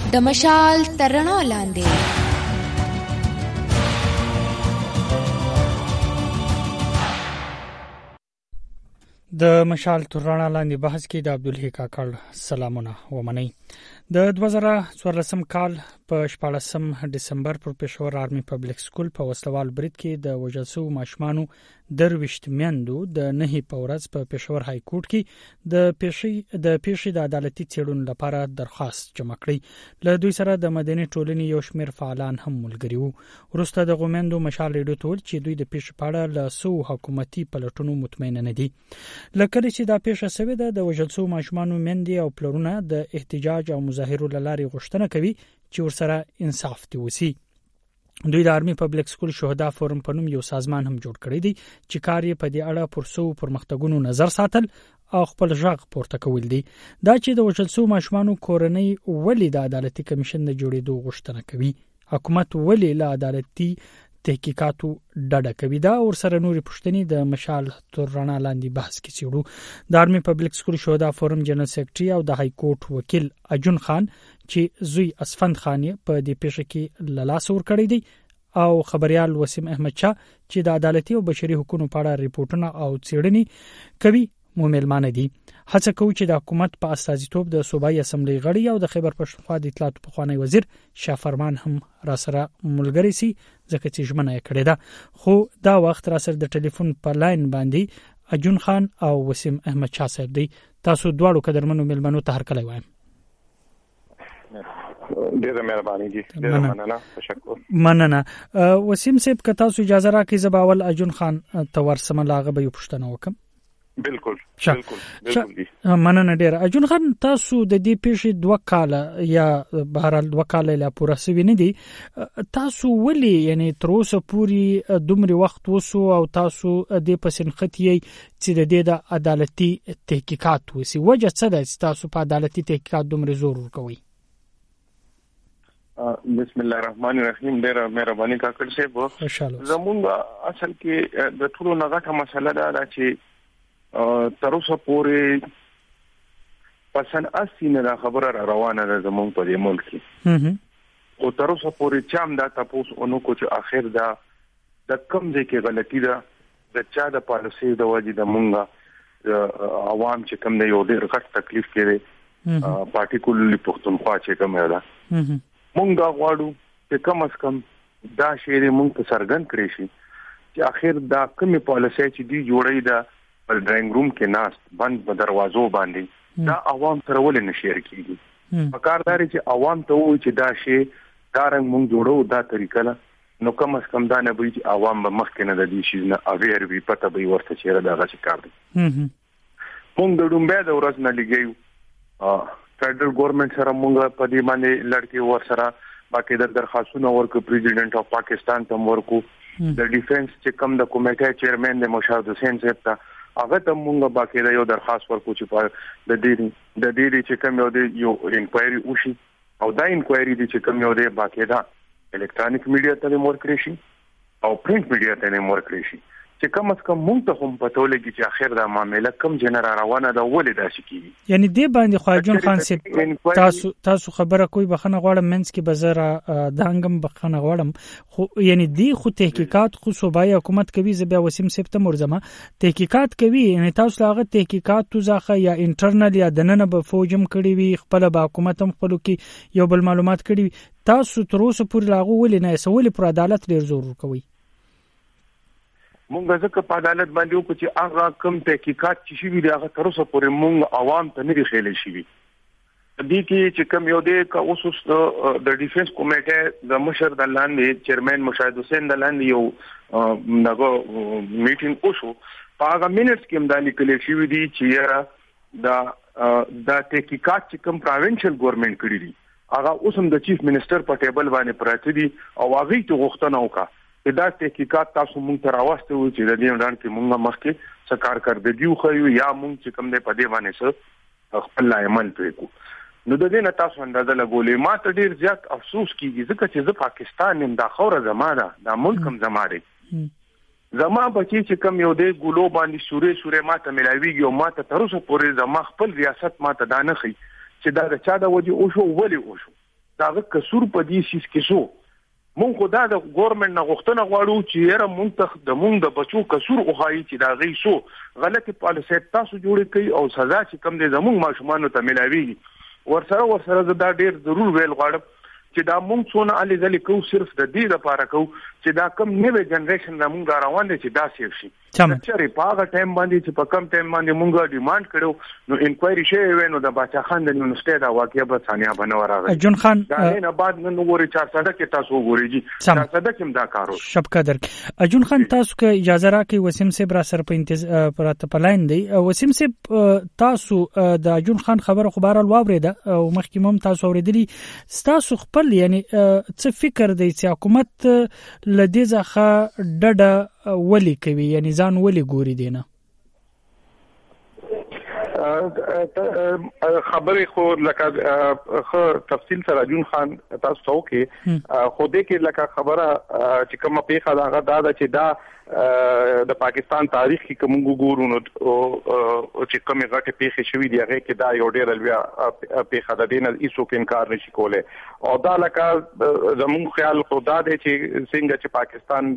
د مشال تر رڼا لاندې. د مشال تر رڼا لاندې بحث کې د عبدالحی کاکړ سلامونه ومنئ. د 2014 کال په 14 ډسمبر پر پېښور آرمي پبلک سکول په وسلوال برید کې د وژل شوو ماشومانو 23 میندو د 9 په ورځ په پېښور های کورټ کې د پیښې د عدالتي څېړنې لپاره درخواست جمع کړی. له دوی سره د مدني ټولنې یو شمېر فعالان هم ملګري وو. وروسته د غومندو مشال ریډیو ته ویل چې دوی د پیښې په اړه له سو حکومتي پلټونو مطمئن نه دي. لکه چې دا پیښه شوې ده د وژل شوو ماشومانو میندې او پلرونه د احتجاج او مظاهرو لارې غوښتنه کوي چې ورسره انصاف دي وسی. دوی د آرمي پبلک سکول شهدا فورم په نوم یو سازمان هم جوړ کړی دی چې کار یې په دې اړه پرسو پرمختګونو نظر ساتل او خپل ژغ پورته کول دي. دا چې د وژل شوو ماشومانو کورنۍ ولې د عدالتي کمیشن د جوړېدو غوښتنه کوي، حکومت ولې له عدالتي تحقیقاتو ډډه کوي، دا ورسره نورې پوښتنې د مشال تر رڼا لاندې بحث کې څېړو. د آرمي پبلک سکول شهدا فورم جنرال سیکرټري او د های کورټ وکیل اجون خان چې زوی اسفند خان په دې پیښه کې له لاسه ورکړی دی او خبريال وسیم احمد شاه چې د عدالتي او بشري حقوقو په اړه ریپورتونه او څېړنې کوي موملمانه دي. هڅه کوي چې د حکومت په استازیتوب د صوبایي اسمبلی غړي او د خیبر پښتونخوا د اطلاعات پخوانی وزیر شاه فرمان هم را سره ملګری سي ځکه چې ژمنه یې کړې ده. خو دا وخت را سره د ټلیفون په لاین باندې اجون خان او وسیم احمد شاه صاحب دی. تاسو دواړو قدرمنو ملمنو ته هرکلی وایم. ډیره مهرباني دي. ډیره مننه. تشکر. مننه. وسیم صاحب که تاسو اجازه راکړئ زه به اول اجون خان ته ورسم لاغه به یو پوښتنه وکم. بالکل. مننه ډیره. اجون خان تاسو د دې پیښې 2 کاله یا بهرحال 2 کاله لا پوره سوي نه دي، تاسو ولې یعنی تر اوسه پورې دومره وخت وسو او تاسو د پسنختی چې د دې د عدالتي تحقیقات وسی وجه څه ده چې تاسو په عدالتي تحقیقات دومره زور ورکوي؟ بسم الله الرحمن الرحیم. ډیره مهرباني کاکړ صاحب. زمونږ اصل کې د ټولو نغټه مسله ده چې تر اوسه پورې پسن اسینه دا خبره روانه ده زمونږ په دې ملک کې او تر اوسه پورې چام دا تاسو اونو کو چې اخر دا د کم ځای کې غلطي ده د چا د پالیسي د وجې د مونږه عوام چې کم نه یو ډېر غټ تکلیف کړي پارټیکولرلی پښتونخوا چې کم ده مونږه غواړو چې کم از کم دا شی مونږ ته څرګند کړی شي چې اخر دا کومه پالیسي چې دی جوړی ده په ډراینګ روم کې ناست بند په دروازو باندې دا عوام سره ولې نشیر کیږي. پکارداري چې عوام ته وایي چې دا شی دا رنګ مونږ جوړو دا طریقه نه نو کم از کم دا نه وایي چې عوام به مخکې نه د دې شي نه اویر وي پته به ورته چیرې دا غږ کار دی. مونږ د ډومبه د ورځ نه لګیو فدرل ګورنمنت سره مونږ په دې باندې لړکی ور سره باقي د درخواستونو ورکو پریزیډنټ اف پاکستان ته ورکو د ډیفنس چې کم د کمیټه چیرمن د مشاهد حسین صاحب ته هغه ته مونږ باقي یو درخواست ورکو چې د دې چې کوم یو انکوایري وشي او دا انکوایري دي چې کوم یو دی باقي دا الکترونیک میډیا ته مور کړی شي او پرنٹ میډیا ته مور کړی شي چې کم از کم مونږ ته هم پته ولګي چې اخر دا معاملې کم جنرال روانه ده ولې داسې کیږي. یعنی دې باندې خواجون خان صاحب تاسو خبره کوئی بخنه غواړم منځ کې بزره دانګم بخنه غواړم خو یعنی دې خو تحقیقات خو صوبایي حکومت کوي زبیا وسیم صاحب ته مرزمه تحقیقات کوي یعنی تاسو هغه تحقیقات توزاخه یا انټرنل یا دننه به فوجم کړی وي خپل به حکومت هم خپل کې یو بل معلومات کړی وي تاسو تر اوسه پورې لاغو ولې نه سوال پر عدالت ډیر زور کوي؟ مونږ ځکه په عدالت باندې وکړو چې هغه کوم تحقیقات چې شي دي هغه تر اوسه پورې مونږ عوام ته نه دي ښیلی شوي. دې کې چې کوم یو دی که اوس د ډیفنس کمیټه د مشر د لاندې چیرمن مشاهد حسین د لاندې یو نغو میټینګ وشو په هغه منټس کې هم دا لیکل شوي دي چې دا تحقیقات چې کوم پروینشل ګورنمنت کړی دي هغه اوس هم د چیف منسٹر په ټیبل باندې پراته دي او هغه ته غوښتنه وکړه دا تحقیقات تاسو مونږ ته راوستي وو چې د دې وړاندې کې مونږه مخکې څه کار کړو خو یا مونږ چې کوم دې په دې باندې څه خپل عمل پرې کو نو د دې نه تاسو اندازه لګولې ما ته ډیر زیات افسوس کیږي ځکه چې زه پاکستان نیم دا خوره زما ده دا ملک هم زما دی زما بچی چې کوم یو دی ګلو باندې سورې ما ته ملاویږي او ما ته تر اوسه پورې زما خپل ریاست ما ته دا نه خي چې دا د چا د وجه او شو ولې او شو داغه قصور په دې سیس کې شو مونږ خدا د ګورنمنت نه غوښتنه غواړو چې یاره مونږ د بچو قصور وخایي چې دا غي شو غلطي پالیسي تاسو جوړې کوي او سزا چې کم دي زموږ ماشومان ته ملاويږي ورسره دا ډیر ضرور ویل غواړم چې دا مونږ څونه علي ځلې کو صرف د دې لپاره کو چې دا کم نوې جنریشن را مونږ روان دي چې دا سیف شي چې په هغه ټایم باندې چې په کم ټایم باندې مونږ ډیماند کړو نو انکوایري شوی وینو د باچا خان د یونیورسيټي دا واقعیا به ثانیا بنور راغی جون خان دا نه بعد نن وګوري 400 کې تاسو وګورئ 400 کې دا کارو شپ قدر جون خان تاسو کې اجازه راکړئ وسیم صاحب را سره په پراته پلاین دی وسیم صاحب تاسو د جون خان خبره خبره واوریده او مخکې هم تاسو اوریدلی تاسو خپل یعنی څه فکر دی چې حکومت لدې ځخه ډډه ولي کوي یعنی ځان ولي ګوري دینه خبرې خو لکه خو تفصیل سره جون خان تاسو ته کې خو دې کې لکه خبره چې کومه پیښه دا چې دا د پاکستان تاریخ کې کوم ګورو نو چې کومه غټه پیښه شوې دی هغه کې دا یو ډېر لوی پیښه ده دین ایسو کې انکار نشي کوله او دا لکه زموږ خیال خدا دی چې څنګه چې پاکستان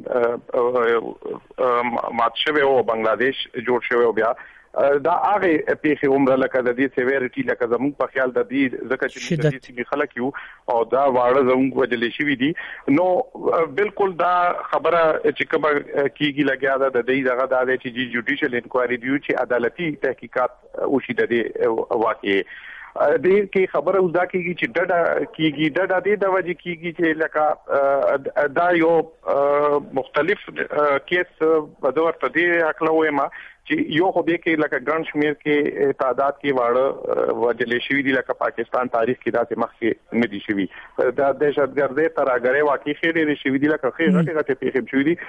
مات شوی او بنگلاديش جوړ شوی او بیا دا هغه پیښه عمره لکه د دې سیویریټي لکه زموږ په خیال د دې ځکه چې د دې خلک یو او دا واړه زموږ وجلې شوی دي نو بالکل دا خبره چې کومه کیږي لګیا ده د دې دغه د چې جوډیشل انکوایري دی چې عدالتي تحقیقات وشي د دې واقعي دې کې خبره وزدا کیږي چې ډډه دې د وجې کیږي چې لکه دا یو مختلف کیس په دور ته دی اکلوې ما چې یو خو دې کې لکه ګڼ شمیر کې تعداد کې واړه وجلې شوی دي لکه پاکستان تاریخ کې داسې مخکې نه دي شوی دا دهشتګردي ترهګرۍ واقعي خېډې شوی دي لکه خېټه غټه پیښې شوی دي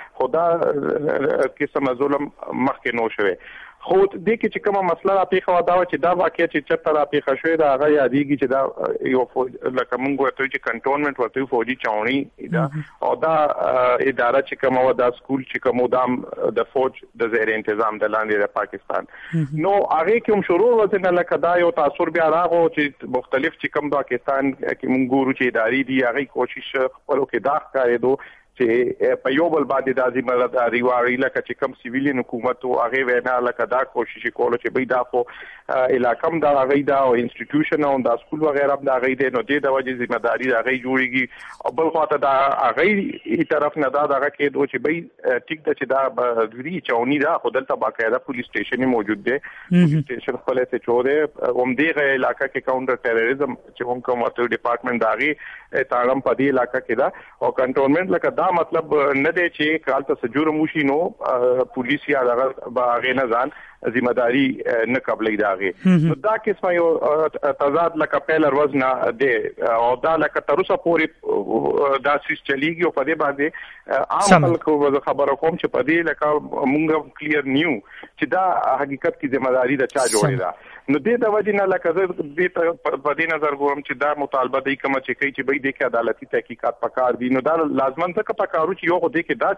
خدا قسم ظلم مخکې نو شوی خو دې کې چې کومه مسله را پیښه ودا چې دا واقعي چې چرته را پیښه شوی دا هغه یادېږي چې دا یو لکه موږ ورته چې کنټونمنت ورته فوجي چاوني دا او دا اداره چې کومه ودا سکول چې کومه دام د فوج د زیر تنظیم د لاندې د پاکستان نو هغه کوم شروع وته نه لکه دا یو تاثیر بیا راغو چې مختلف چې کوم پاکستان کې موږ ګورو چې اداري دي هغه کوشش خپلو کې دا ښکارېدو چې په یو بل باندې د ازمه د ریواري لکه چې کوم سیویلین حکومت او هغه وینا لکه دا کوشش کولو چې بيد اخو علاقم دا هغه دا او انسټیټیوشن او د سکول وغیرہ دا هغه دی نو د وجه ذمہ داری دا هغه جوړیږي او بل خاطر دا هغه طرف نه دا هغه کې دوی چې بي ټیک د چې دا دوی چاوني دا خودلته باقاعده پولیس سټیشن موجود دی پولیس سټیشن خپل څه چوره اوم دیغه علاقہ کې کاونټر ټیرریزم چې هم کوم ډپارټمنټ داغي تاړم په دې علاقہ کې دا او کنټرولمنٹ لکه دا مطلب نه دی چې کال ته سجور موشي نو پولیس یا دغه باغې نه ځان ذمہ داری نه قبلې داغه نو دا قسمه یو تضاد لکه پیل ورځ نه دی او دا لکه تر اوسه پورې دا سیس چلیږي او په دې باندې عام خلکو خبره کوم چې په دې لکه مونږ کلیر نیو چې دا حقیقت کې ذمہ داری د چا جوړې ده نو دې د وجې نه لکه دې په دې نظر ګورم چې دا مطالبه دی کوم چې کوي چې به دې کې عدالتي تحقیقات پکار دي نو دا لازمن څه پکارو چې یو خو دې کې دا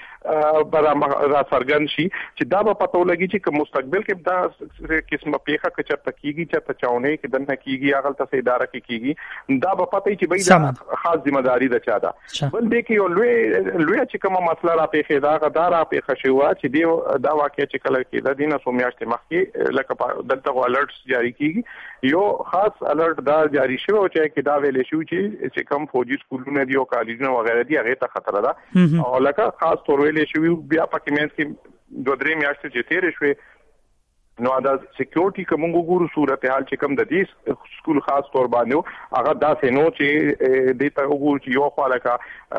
چیز را فرګن شي چې دا په پتو لګي چې مستقبل کې دا قسمه پیښه کې چرته کیږي چې چاونه کې دنه کیږي هغه ته اداره کې کیږي دا په پته چې به خاص ذمہ داری د چا ده بل دې کې یو لوی چې کومه مسله را پیښه دا غدار را پیښه شو چې دی دا واقعي چې کله کې د دینه سومیاشت مخکې لکه دلته الرټس جاری کیږي یو خاص الرټ دا جاری شوی او چې دا ویل شو چې کوم فوجي سکولونه دی او کالجونه وغیرہ دی هغه ته خطر ده او لکه خاص تور ویل شوی بیا پکې مېنس کې دوه درې میاشتې چې تیر شوی نو دا سکیورټي کوم ګورو صورتحال چې کوم د دې سکول خاص تور باندې هغه دا سينو چې د ته وګورو چې یو خالکا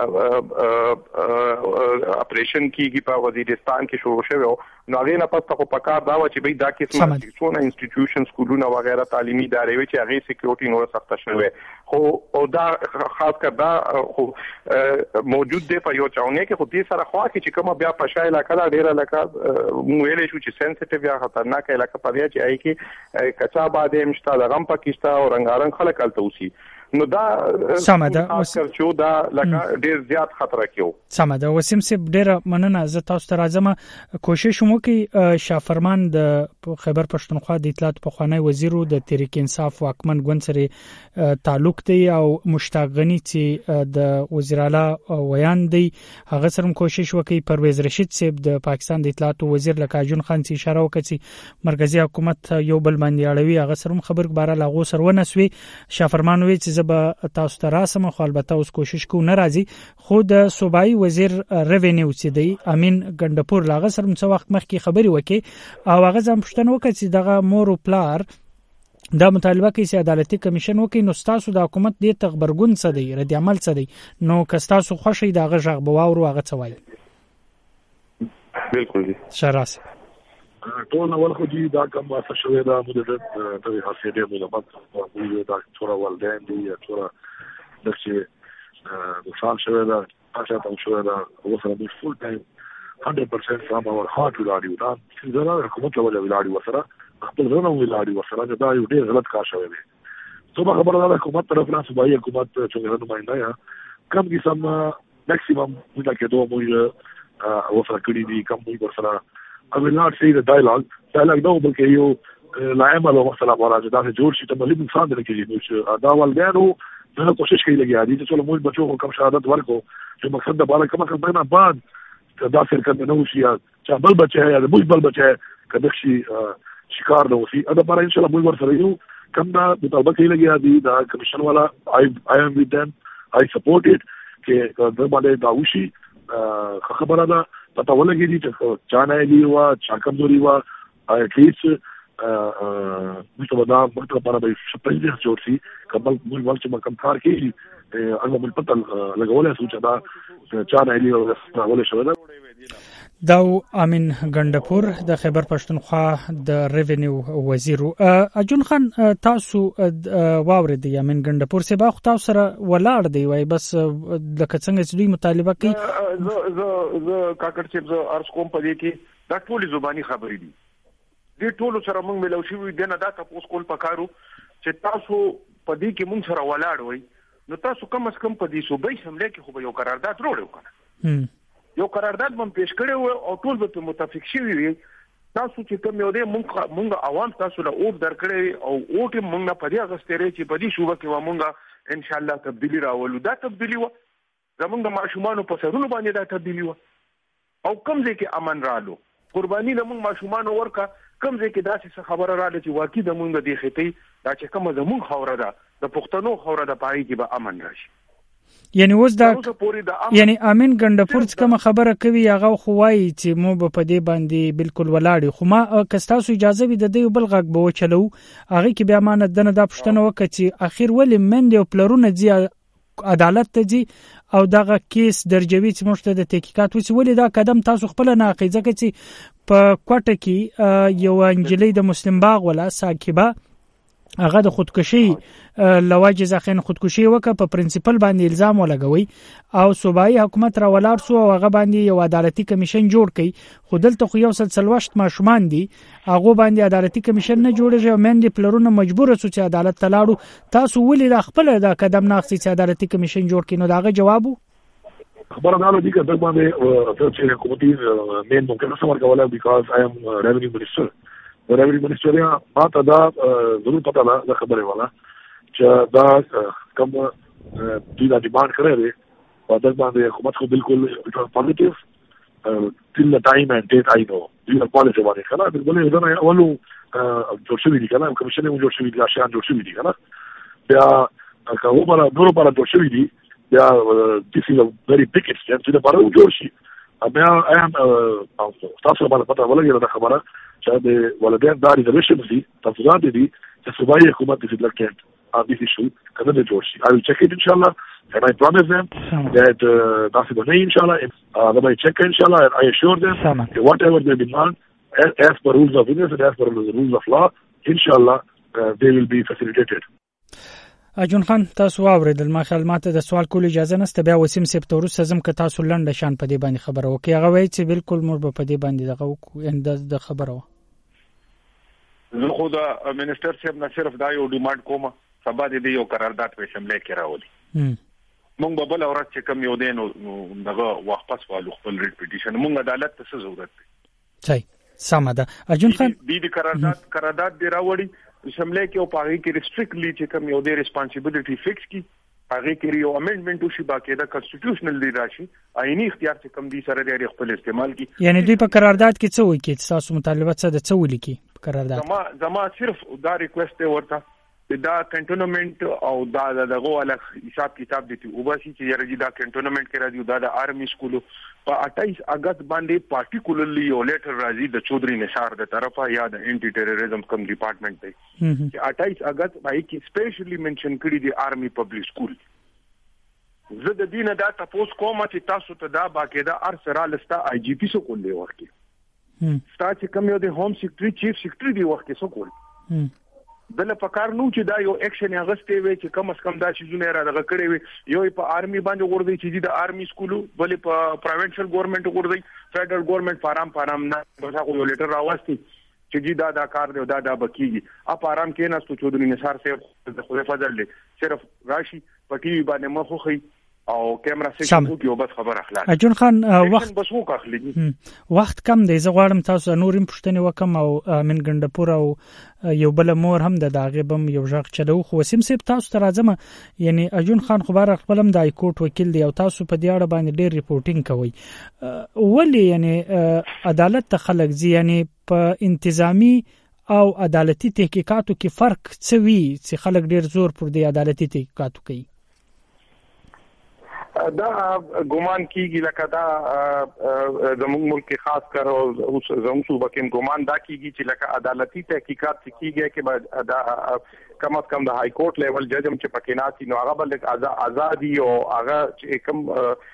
اپریشن کیږي په وزیرستان کې شروع شوی نو هغه نه پاتې خو پکار دا و چې به دا قسمه څونه انسټیټیوشن سکولونه وغیرہ تعلیمي ادارې وي چې هغه سکیورټي نور سخت شوی خو او دا خاص کر دا خو موجود دی په یو چاونه کې خو دې سره خوا کې چې کوم بیا په شای علاقه دا ډیره علاقه ویلې شو چې سنسټیو یا خطرناک علاقه پدې چې آی کې کچا باندې مشتا د غم پاکستان او رنگارنګ خلک الته وسی نو دا سمده چې دا لکه ډیر زیات خطر کېو. سمده وسیم سیب ډیر مننه. زه تاسو ته راځم. کوشش مو کوي شافرمان د خیبر پښتونخوا د اطلاعات په خوانی وزیر د تحریک انصاف واکمن ګوند سره تعلق دی او مشتاق غنی چې د وزیر اعلی ویان دی هغه سره کوشش وکړي. پرویز رشید سیب د پاکستان د اطلاعات وزیر لکه جون خان سي اشاره وکړي مرکزی حکومت یو بل باندې اړوي هغه سره خبر بار لاغو سره ونسوي. شافرمان وی چې زب تاسو ته راسم خو البته اوس کوشش کو نه راځي. خو د صوبایي وزیر ریونیو چې دی امین ګندپور لاغه سره څو وخت مخکې خبري وکړي او هغه ځم پښتنه وکړي چې دغه مور او پلار دا مطالبه کوي چې عدالتي کمیشن وکړي. نو تاسو د حکومت د تخبرګون څه دی رد عمل څه دی نو کستاسو خوشي دغه ژغ بواورو هغه څه وایي. بالکل دي شراس ټول اول خو دي دا کوم څه شوی دا موږ د حساسیت د ملت موږ دا څوره ولدان دي څوره دغه د شان شوی دا تاسو ته شوی دا وسره د فول ټایم 100% from our heart ولاړی دا چې دا حکومت له ولاړی وسره خپل ځنه ولاړی وسره دا یو ډیر غلط کار شوی دی. څو خبره ده حکومت طرف نه صوبایي حکومت چې نمائنده یا کم قسم میکسیمم موږ کې دوه موږ وسره کړی دي کم موږ وسره I will not say the dialogue no بلکې یو لاعمل او مثلا راځي دا جوړ شي ته ملي انسان درکې نو دا والدانو دا کوشش کوي لګیا دي چې ټول موږ بچو کوم شهادت ورکو چې مقصد د بالا کومه کمپاین بعد دا شرکت نه وشي چې بل بچي یا د بل بچي کده شي شکار نه وشي دا پر ان شاء الله موږ ورسره یو کوم دا مطالبه کوي لګیا دي دا کمیشن والا I am with them I support it کې دا باندې دا وشي خبره ده پته ولګی چې چانه دی وا چا کمزوري وا اټلیست مستودا مطلب para به شپږ جوړ شي کبل موږ ولڅ کم کار کوي هغه بل پته لګولای سوچ دا چانه دی او ولې شو دا امین ګندپور د خیبر پښتونخوا د ریونیو وزیر. اجون خان تاسو واورید امین ګندپور سه باخ تاسو سره ولاړ دی وای بس د کڅنګ چې دوی مطالبه کوي ز کاکړ چې ز ارس کوم پدې کې دا ټول زبانی خبرې دي دې ټول سره موږ ملو شي دنه دا تاسو کول پکارو چې تاسو پدې کې موږ سره ولاړ وای نو تاسو کم از کم پدې صوبې سملې کې خو یو قرارداد وروړو کنه یو قرارداد باندې پیش کړو او ټول به متفق شي وي تاسو چې کوم یو دی مونږ عوام تاسو له اوټ درکړي او اوټ مونږ نه پدې اغستري چې پدې شوبه کې مونږ ان شاء الله تبدیلی راولو دا تبدیلی و زمونږ د ماشومان په سرونو باندې دا تبدیلی و او کوم ځای کې امن رالو قرباني د مونږ ماشومان ورکا کوم ځای کې داسې خبره رااله چې واقعي د مونږ د خېټي دا چې کوم زمونږ خوره ده د پښتنو خوره ده پای کې به امن راشي. یعنی اوس دا یعنی امین ګندپور کوم خبره کوي هغه خوای چې مو په دې باندې بالکل ولاړی خو ما کستاسو اجازه وي د دې بل غږ به وچلو هغه کې بیا مانه دنه دا پښتنه وکړي چې اخیر ولې مند او پلرونه دي عدالت ته دي او دغه کیس درجوي چې موږ ته د تحقیقات وسی ولې دا قدم تاسو خپل نه اخیزه چې په کوټه کې یو انجلی د مسلم باغ ولا ساکبه هغه د خودکشي لواجه ځخین خودکشي وکړه په پرنسپل باندې الزام ولګوي او صوبایي حکومت را ولاړ سو او هغه باندې یو عدالتي کمیشن جوړ کړي خو دلته خو یو سلسلوشت ماشومان دي هغه باندې عدالتي کمیشن نه جوړیږي مندي پلرونه مجبور سو چې عدالت ته لاړو تاسو ولې د خپل د قدم ناخسي چې عدالتي کمیشن جوړ کړي نو داغه جوابو خبره دا دي چې دغه باندې چې حکومتي مین ممکن څه ورکوله because I am revenue minister ریونیو منسټریا ماته دا ضرور پته ده خبره والا چې دا کوم دوی دا ډیماند کړی دی په دغه باندې حکومت خو بالکل پوزټیو تل ټایم اند ډیټ آی نو دوی په پالیسي باندې کنه بالکل دا نه اولو جوړ شوی دی کنه کمیشن یې جوړ شوی دی اشیاء جوړ شوی دي کنه بیا کومه پر نورو پر جوړ شوی دی بیا this is a very big step چې دا پر جوړ شي بیا ایم تاسو باندې پته ولګی دا خبره چې د ولدان دا ریزرویشن دي تفصیلات دي چې صوبایي حکومت دې لکټ on this issue کله د جوړ شي I will check it inshallah and I promise them that that's the name inshallah and I check inshallah and I assure them that whatever they demand as per rules of business and as per the rules of law inshallah they will be facilitated. اجون خان تاسو اوریدل ما خیال ماته د سوال کول اجازه نشته بیا وسیم سپتور سزم که تاسو لنډ شان په دې باندې خبره وکي هغه وایي چې بالکل مور په دې باندې دغه انداز د خبره زه خو د منسٹر صاحب نه صرف دا یو ډیماند کوم سبا دې یو قرارداد په اسمبلی کې راولي مونږ به بل اورات چې کم یو دین دغه واپس والو خپل ریټ پټیشن مونږ عدالت ته څه ضرورت دی صحیح سمه ده اجون خان دې قرارداد دی راوړي اسمبلی کې او پاغي کې ریسټریکټلی چې کم یو دې ریسپانسیبিলিټي فکس کی هغه کې یو امندمنت وشي باقاعده کانسټیټیوشنل دی راشي آئینی اختیار چې کم دي سره لري خپل استعمال کی یعنی دوی په قرارداد کې څه وایي چې تاسو مطالبه څه د څه ولیکي په قرارداد زما صرف دا ریکوست ورته دا کنټونمنت او دا دغه ول حساب کتاب دي او باسي چې یره دا کنټونمنت کې راځي دا د آرمي سکول په 28 اگست باندې پارټیکولرلی یو لیټر راځي د چودري نثار د طرفه یا د انټي ټیرریزم کم ډپارټمنٹ دی چې 28 اگست باندې کې سپیشلی منشن کړی دی آرمي پبلک سکول زه د دینه دا تاسو کوم چې تاسو ته دا باقاعده ارسره لستا آی جی پی سو کول دی ورکی ستا چې کوم یو د هوم سیکریټری چیف سیکریټری دی ورکی سو کول بل په کار نو چې دا یو اکشن اغستې وي چې کم از کم دا شیزونه را دغه کړی وي یو په آرمي باندې ورځي چې د آرمي سکول بل په پرایویټ ګورنمنت ورځي فدرل ګورنمنت فارم نه بس هغه یو لیټر راوستي چې دا کار دی دا بکیږي اپ آرام کې نه ستو چودري نثار صاحب د خو فضل له صرف راشي په ټي وي باندې مخ خو او کیمرا سیکشن یو بس خبر اخلاص اجون خان وخت بس وو اخلي وخت کم دی زه غواړم تاسو نورم پښتنه وکم او من ګندپور او یو بل مور هم د داغه بم یو ژغ چلو خو سیم سیب تاسو ته راځم یعنی اجون خان خبر خپلم د های کورټ وکیل دی او تاسو په دې اړه باندې ډیر ریپورتینګ کوي ولی یعنی عدالت ته خلک زی یعنی په انتظامی او عدالتي تحقیقاتو کې فرق څه وی چې خلک ډیر زور پر دې عدالتي تحقیقاتو کوي دا ګومان کیږي لکه دا زموږ ملک کې خاص کر او زموږ صوبه کې ګومان دا کیږي چې لکه عدالتي تحقیقات کیږي کې دا کم از کم د های کورټ لیول جج هم چې پکې ناسي نو هغه بل ازادي او هغه چې کوم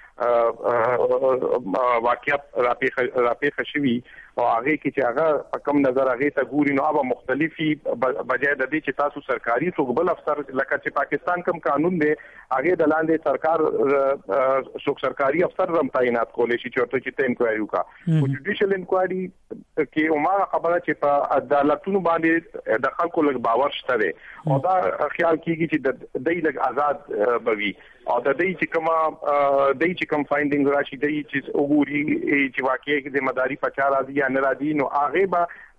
واقعیت راپیښ شوی او هغه کې چې هغه کم نظر هغه ته ګوري نو هغه مختلفي بجای د دې چې تاسو سرکاري څوک افسر لکه چې پاکستان کوم قانون دی هغه د لاندې سرکار څوک سرکاري افسر هم تعینات کولای شي چې ورته چې انکوایري وکړي او جوډیشل انکوایري کې عمره خبره چې په عدالتونو باندې د خلکو لږ باور شته دی او دا خیال کیږي چې د دې لږ آزاد بوي او د دې چې کوم فایندینګ راشي د چې وګوري چې واقعي کې ذمہداري پچا راځي یا نه راځي نو هغه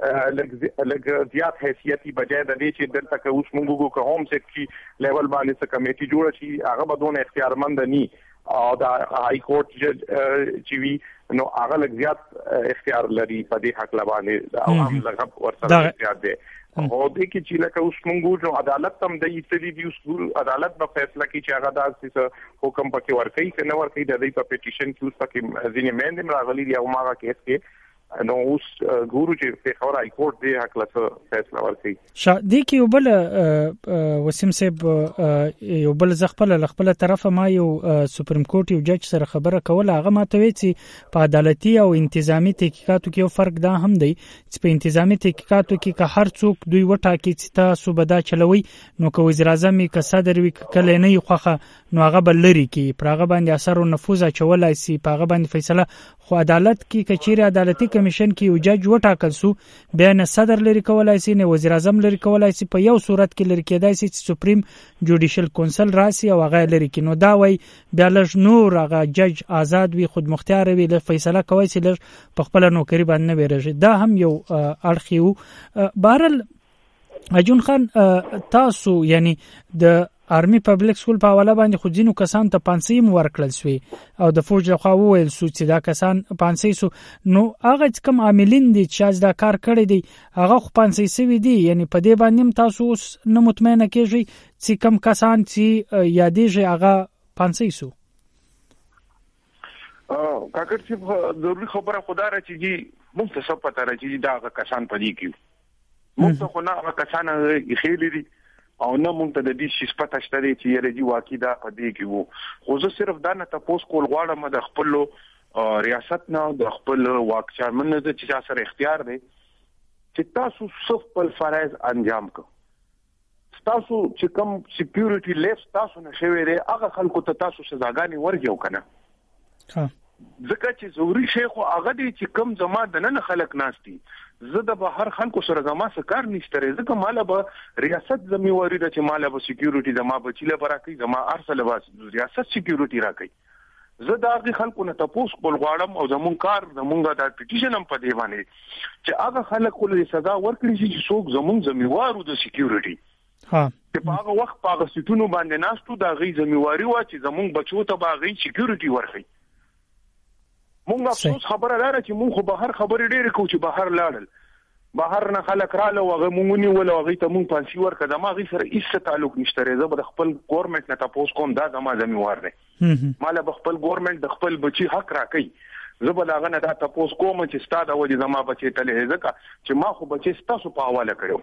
به لږ زیات حیثیتي بجای د دې چې دلته که اوس موږ کو هوم سیکټري لیول باندې څه کمیټي جوړ شي هغه به دونه اختیارمند ني او د های کورټ جج چې وی نو هغه لږ زیات اختیار لري په دې حق لبانې او هم لغب ورسره اختیار دی او د کې چې لکه اوس موږ عدالت هم د ایستلي دی اوس عدالت په فیصله کې چې هغه د حکم پکې ورکړي کنه ورکړي د دې په پټیشن کې اوس پکې ځینې مېندم راغلي دی او ماغه کیس کې نو اوس ګورو چې په خبره های کورټ دی حق له فیصله ورکړي شادي کې یو بل وسیم صاحب یو بل خپل طرفه ما یو سپریم کورټ یو جج سره خبره کوله هغه ماته وی چې په عدالتي او انتظامی تحقیقاتو کې یو فرق دا هم دی چې په انتظامی تحقیقاتو کې که هر څوک دوی وټاکي چې تاسو به دا چلوي نو که وزیر اعظم که صدر وي کله نه خوخه نو هغه بل لري کې پرغه باندې اثر او نفوذ چولای سي په هغه باندې فیصله خو عدالت کې کچېره عدالتي کمیشن کې یو جج وټاکل سو بیا نه صدر لري کولای سي نه وزیر اعظم لري کولای سي په یو صورت کې لري کېدای سي چې سپریم جوډیشل کونسل راسي او هغه لري کې نو دا وای بیا لږ نور هغه جج آزاد وي خود مختار وي له فیصله کوي سي لږ په خپل نوکری باندې نه ویریږي دا هم یو اړخیو بهرل اجون خان تاسو یعنی د آرمي پبلک سکول په حواله باندې خو ځینو کسان ته پانسي ورکړل شوی او د فوج لخوا وویل سو چې دا کسان پانسي سو نو هغه کوم عاملین دي چې دا کار کړی دي هغه خو پانسي سوي دي یعنی په دې باندې تاسو اوس نه مطمئنه کیږئ چې کوم کسان چې یادېږي هغه پانسي سو کاکړ چې ضروري خبره خدا را چې موږ ته څه پته را چې دا کسان پدې کیو موږ ته خو نه هغه کسان خېلې دي او نه مونږ ته د دې شي پته شته چې یره دی واقعي دا پدې کې وو خو زه صرف دا نه تاسو کول غواړم د خپل ریاست نه د خپل واک چارمن نه چې سره اختیار دی چې تاسو صرف خپل فرایض انجام کړئ تاسو چې کوم سکیورټي لیفت تاسو نه شوي دی هغه خلکو ته تاسو سزاګانې ورجو کنه ځکه چې ضروري شی خو هغه دی چې کم زما د نن خلک ناشتي زه د بهر خلکو سره زما سکار نشته ځکه مالا به ریاست ذمہواری ده چې مالا به سکیورټي زما بچیله براکې زما ارسله واس ریاست سکیورټي راکې زه دا غي خلکو نه تاسو کول غواړم او زمون کار زمونږه د پټیشن هم په دی باندې چې هغه خلکو له سزا ورکړي چې څوک زمون ذمہوارو د سکیورټي چې په هغه وخت په هغه سټونو باندې ناشتو دا غي ذمہواری و چې زمون بچو ته باغی سکیورټي ورکړي مونږ افسوس خبره لاره چې مونږ خو بهر خبرې ډېرې کوو چې بهر لاړل بهر نه خلک رااله هغه مونږ نیول هغه ته مونږ پانسي ورکړه د ما غي سره هیڅ تعلق نشته زه به خپل ګورنمنت نه تاسو کوم دا زما ذمہوار دی مال به خپل ګورنمنت د خپل بچي حق راکړي زه به لاغه نه دا تاسو کوم چې ستاده وځي زما بچي ته ځکه چې ما خو بچي تاسو په حواله کړو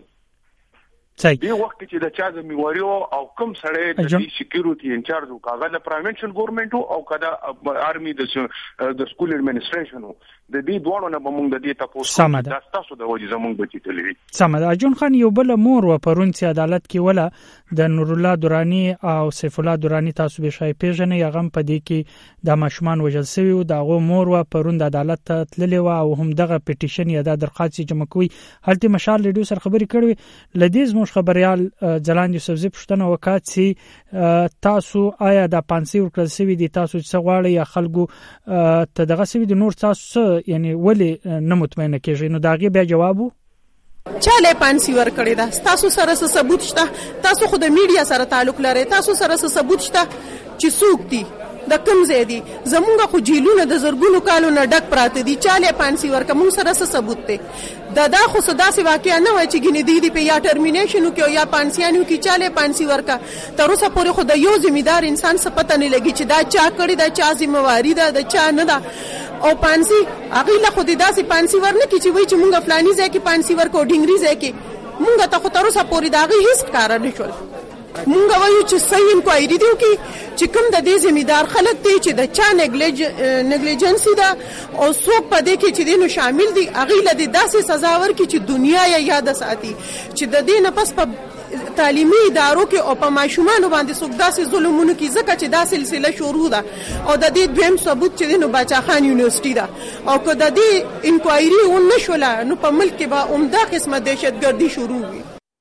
صحیح دی وخت چې د چا ذمہواری او کوم سره د سکیورټي انچارج او کاغذ پروینشن ګورنمنت او کدا آرمي د سکول اډمنستریشن د دې دوړو نه بمونږ د دې تاسو د تاسو د وجه زمونږ بچی تللی سمد اجون خان یو بل مور و پرونسي عدالت کې ولا د نور الله درانی او سیف الله درانی تاسو به شای پیژنې یغم په دې کې د ماشومان وجل سوي او دغه مور و پروند عدالت تللی و او هم دغه پټیشن یا د درخواست جمع کوي هلته مشال لیډو سره خبرې کړې لدیز خبريال جلان یوسفزی پښتنه وکات سي تاسو آیا د پانسي ورکړل سوي دي تاسو څه غواړي یا خلکو ته دغه سوي د نور تاسو یعنی ولی نه مطمئنه کېږي نو داغه بیا جوابو چاله پانسي ورکړی دا تاسو سره څه ثبوت شته تاسو خو د میډیا سره تعلق لرئ تاسو سره څه ثبوت شته چې څوک دي د کم زیدي زمونږ خو جیلونه د زرګونو کالو نه ډک پراته دي چاله پانسي ورکه مون سره څه ثبوت ته دا خو صدا سي واقعیا نه وای چې ګنې دی په یا ټرمینیشن کې یا پانسیانو کې چاله پانسي ورکه تر اوسه پورې خو د یو ذمہدار انسان څه پته نه لګي چې دا چا کړی دا چا ذمہواری ده د چا نه ده او پانسي هغه له خو داسې پانسي ورنه کی چې وای چې مونږ فلاني ځای کې پانسي ورکو ډینګري ځای کې مونږ ته خو تر اوسه پورې دا غي هیڅ کار نه شول مونږ وایو چې صحیح انکوایري دی چې کوم د دې ذمہدار خلک دي چې د چا نیګلیجنسي ده او څوک په دې کې چې دینو شامل دي هغه له داسې سزا ورکړي چې دنیا یې یاد ساتي چې د دې نه پس په تعلیمي ادارو کې او په ماشومان باندې څوک داسې ظلمونه کوي ځکه چې دا سلسله شروع ده او د دې دویم ثبوت چې دینو بچا خان یونیورسيټي ده او که د دې انکوایري ونه شوله نو په ملک کې به عمده قسمه دهشتګردي شروع وي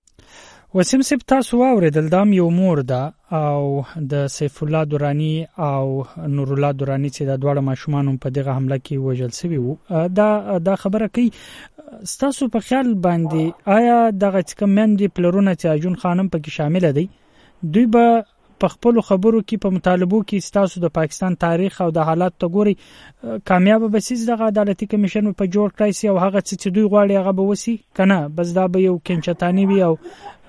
وسیم سپ تاسو واوریدل دام یو مور ده او د سیف الله درانی او نور الله درانی چې د دوړ ماشومان په دغه حمله کې وژل شوی وو دا خبره کوي تاسو په خیال باندې آیا دغه کوم مندي پلرونه چې اجون خانم پکې شامل دي دوی به په خپل خبرو کې په مطالبو کې تاسو د پاکستان تاریخ او د حالات ته ګوري کامیاب بسیز دغه عدالتي کمیشن په جوړ کړی سي او هغه چې دوی غواړي هغه به وسی کنه بس دا به یو کنچتانی وي او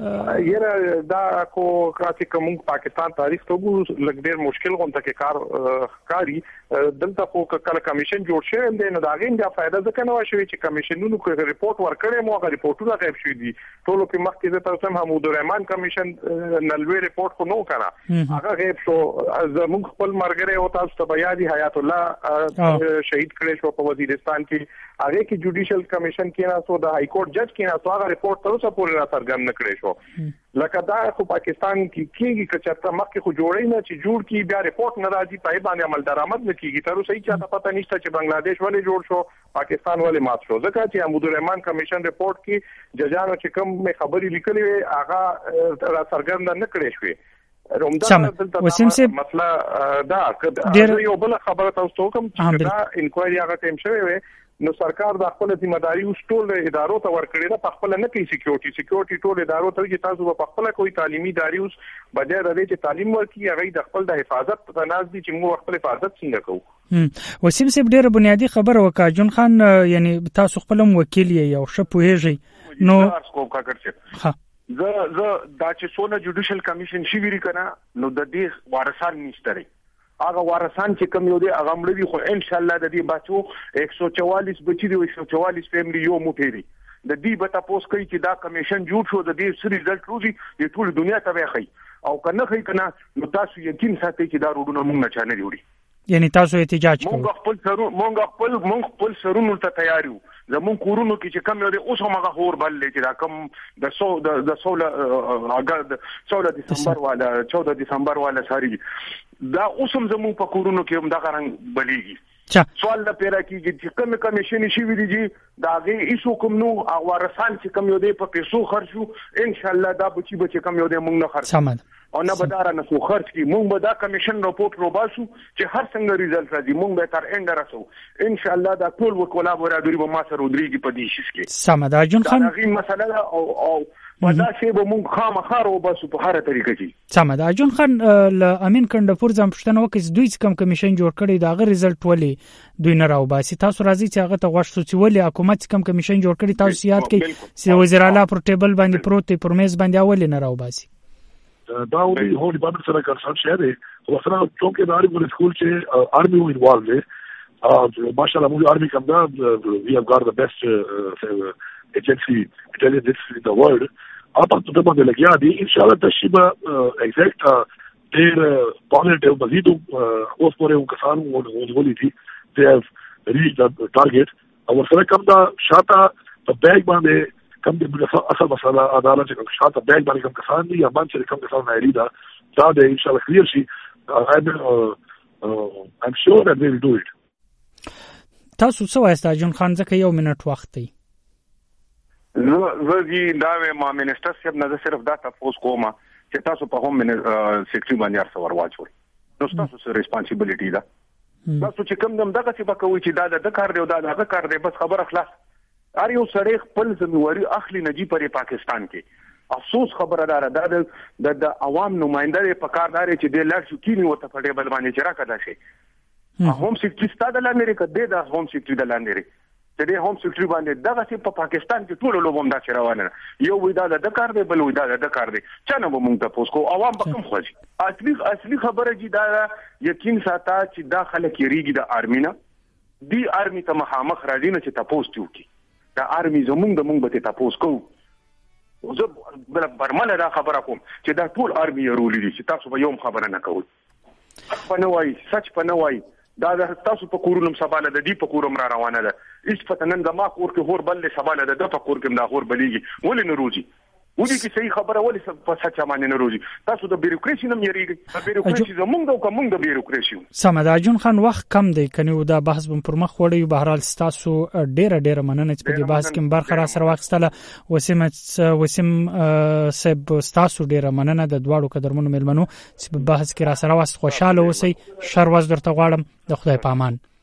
یره دا کو کراچي کوم پاکستان تاریخ ته ګور لګ ډیر مشکل غونډه کې کار کاری دلته خو کله کمیشن جوړ شوی دی نو دا غین دا فائدہ ځکه نو شوی چې کمیشنونو کوم ریپورت ورکړي مو هغه ریپورتونه غیب شوی دي ټولو کې مخکې د تاسو محمود الرحمن کمیشن نلوي ریپورت خو نو کړه هغه غیب شو زموږ خپل مرګره او تاسو ته بیا دي حیات الله شهید کړي شو په وزیرستان کې هغه کې جوډیشل کمیشن کې نه سو د های کورټ جج کې نه سو هغه ریپورت تر اوسه پورې را څرګند نه کړي لکه دا خو پاکستان کې کېږي چې چرته مخکې خو جوړی نه چې جوړ کی بیا ریپورت نه راځي پای باندې عمل درآمد نه کیږي تر اوسه هیڅ پته نشته چې بنگلاديش ولې جوړ شو پاکستان ولې مات شو ځکه چې محمود الرحمن کمیشن ریپورت کې ججانو چې کوم خبرې لیکلې هغه را څرګند نه کړې شوې وسیم سي مسله دا یو بل خبره تاسو کوم چې دا انکوایري هغه ټیم شوی وي نو سرکار د خپل ذمہداري ټول ادارو ته ورکړي دا په خپل نه کوي سکیورټي ټول ادارو ته چې تاسو په خپل کوئی تعلیمي اداري اوس بجای د دې چې تعلیم ورکړي هغه د خپل د حفاظت په ناز دي چې موږ خپل حفاظت څنګه کوو وسیم سي ډېر بنیادی خبره وکړه جون خان یعنی تاسو خپلم وکیل یې او شپوهږي نو زه دا چې سونه جوډیشل کمیشن شي ویری کنه نو د دې وارثان نشته هغه وارثان چې کوم یو دی هغه مړ دي خو ان شاء الله د دې بچو 144 بچی دی 144 فیملی یو موټی دی د دې به تاسو کوي چې دا کمیشن جوړ شو د دې سری رزلټ روزي د ټول دنیا ته وایي او کنه خي کنه نو تاسو یقین ساتئ چې دا روډونه مونږ نه چانه جوړي یعنی تاسو احتجاج کوئ مونږ خپل سرونو ته تیار یو زمون کورونو کې چې کم یو دی اوس هغه هور بل چې دا کم د 16 دسمبر والا ساری دا اوسم زمون په کورونو کې هم دا غرنګ بلیږي سوال د پیرا کیږي چې کوم کمیشن شي وی دي دا غي ایسو کوم نو او ورسان چې کوم یو دی په پیسو خرجو ان شاء الله دا بچي کوم یو دی موږ نه خرج او نه بدار نه سو خرج کی موږ به دا کمیشن رپورټ روباسو چې هر څنګه ریزلټ راځي موږ به تر اند راسو ان شاء الله دا ټول وکولابوراتوري به ما سره ودرېږي په دې شي کې سمد اجون خان دا غي مسله او ودا شی به موږ خامخا روباسو په هر طریقه کې سمد اجون خان ل امین کندپور زم پښتنه وکړي دوی کوم کمیشن جوړ کړي دا غي ریزلټ ولي دوی نه راو باسي تاسو راځي چې هغه ته غوښتو چې ولي حکومت کوم کمیشن جوړ کړي تاسو یاد کړئ چې وزیر اعلی پر ټیبل باندې پروت پر میز باندې اول نه راو باسي دا ولي هو ډیپارټمنټ سره کنسلټ شه دی او سره چونکه د آرمي سکول چې آرمي و انوالو دی ماشاءالله موږ آرمي کوم دا we have got the best agency intelligence in the world اپا ته باندې لګیا دي ان شاء الله تشبه ایگزیکټ ډېر پوزټیو مزید اوس پورې کسان ولولي دي they have reached the target او سره کوم دا شاته په بیگ باندې کم د اصل مسله عدالت چې شاته بیگ باندې کوم کسان دي یا باندې کوم کسان نه لري دا د ان شاء الله کلیر شي I'm sure that they will do it. تاسو څه وایسته اجون خان ځکه یو منټ وخت دی زه دا ما منسټر صاحب نه صرف دا تاسو کوم چې تاسو په هم سیکریټری باندې ارسه ورواچوي نو تاسو سره ریسپانسیبিলিټي ده تاسو چې کوم دم دغه څه بکوي چې دا د کار دی او دا کار دی بس خبره خلاص ار یو سړی خپل ذمہواری اخلي نجی پر پاکستان کې افسوس خبره ده د عوام نمائنده په کاردار چې د لړ شو کینی وته په ټیبل باندې چې راکدا شي هم سیکریټری ستاسو د امریکا د هم سیکریټری د لاندې چې د هم سیکریټری باندې دغه چې په پاکستان کې ټول لوبم دا چې روانه یو وې دا د کار دی بل وې دا د کار دی چانه به مونږ تاسو کو عوام به کوم خوځي اصلي خبره چې دا یقین ساته چې دا خلک یریږي د آرمینا دی آرمی ته مخامخ راځي نه چې تاسو کیږي دا آرمی زمونږ د مونږ به تاسو کو زه بل برمنه دا خبره کوم چې دا ټول آرمی رولې دي چې تاسو به یوم خبره نه کوئ پنوای سچ پنوای دا تاسو په کورونم سباله د دې په کورم را روانه ده هیڅ فتنن د ما کور کې هور بل سباله د په کور کې دا هور بلیږي ولې نه روزي ودي کې صحیح خبره ولې په سچ باندې نه روزي تاسو د بیروکراسي نم یریږي د بیروکراسي زمونږ د کوم د بیروکراسي سمد اجون خان وخت کم دی کني دا بحث بم پر مخ وړي بهرال تاسو ډېر مننه چې په دې بحث کې برخه را سره واخستله وسیم سب تاسو ډېر مننه د دواړو قدرمنو ملمنو چې په بحث کې را سره واست خوشاله اوسئ شر واز درته غواړم د خدای پامان